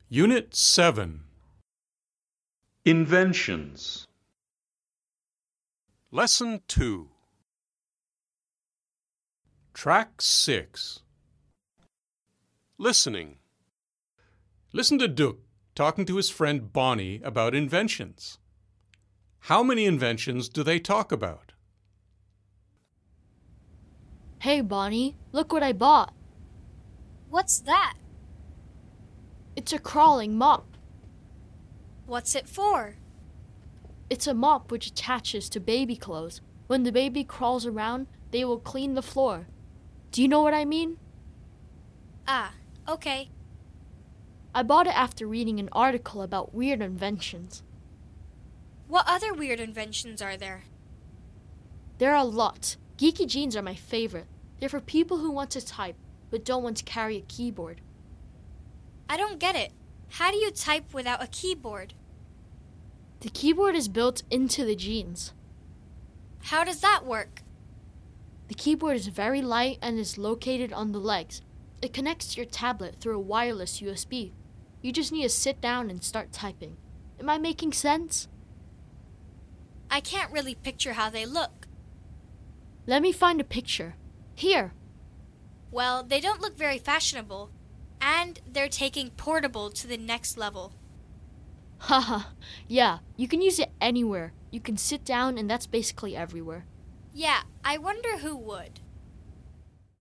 Unit 7. Inventions. Lesson 2. Track 6. Listening. Listen to Duke talking to his friend Bonnie about inventions. How many inventions do they talk about? Hey, Bonnie, look what I bought. What's that? It's a crawling mop. What's it for? It's a mop which attaches to baby clothes. When the baby crawls around, they will clean the floor. Do you know what I mean? Ah, okay. I bought it after reading an article about weird inventions. What other weird inventions are there? There are a lot. Geeky jeans are my favorite. They're for people who want to type, but don't want to carry a keyboard. I don't get it. How do you type without a keyboard? The keyboard is built into the jeans. How does that work? The keyboard is very light and is located on the legs. It connects to your tablet through a wireless USB. You just need to sit down and start typing. Am I making sense? I can't really picture how they look. Let me find a picture. Here. Well, they don't look very fashionable, and they're taking portable to the next level. Haha, yeah, you can use it anywhere. You can sit down and that's basically everywhere. Yeah, I wonder who would.